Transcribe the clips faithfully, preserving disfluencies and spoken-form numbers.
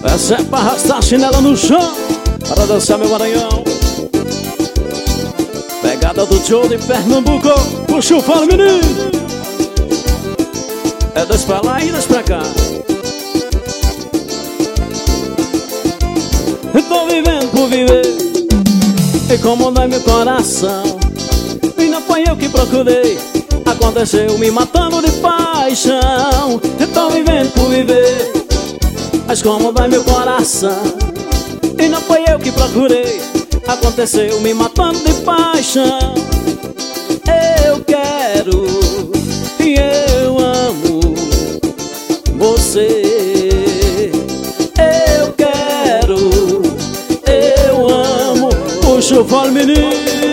Essa é pra arrastar a chinela no chão, para dançar meu Maranhão. Pegada do Joe de Pernambuco. Puxa o falo, menino. É dois pra lá e dois pra cá. Tô vivendo por viver, e como dói meu coração. E não foi eu que procurei, aconteceu me matando de paixão. Tô vivendo por viver, mas como dói meu coração. E não foi eu que procurei, aconteceu me matando de paixão. Eu quero e eu amo você. Eu quero, eu amo. Puxa o fole, menino.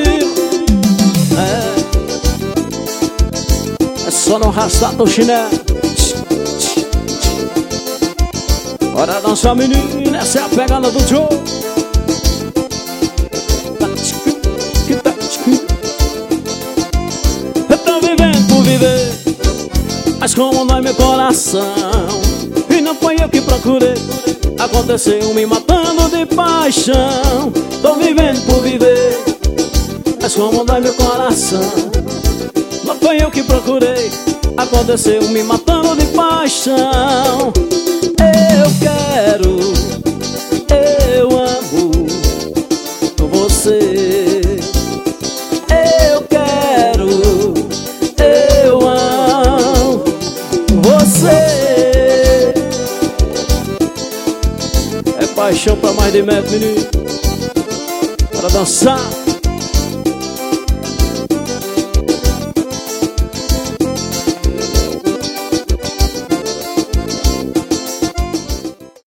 É, é só não arrastar teu chinelo. Bora dançar, menino. Essa é a pegada do Joe. Eu tô vivendo por viver, mas como dói meu coração. E não foi eu que procurei, aconteceu me matando de paixão. Tô vivendo por viver, mas como dói meu coração. Não foi eu que procurei, aconteceu me matando de paixão. Eu quero, eu amo você. Eu quero, eu amo você. É paixão pra mais de metro, menino. Para dançar.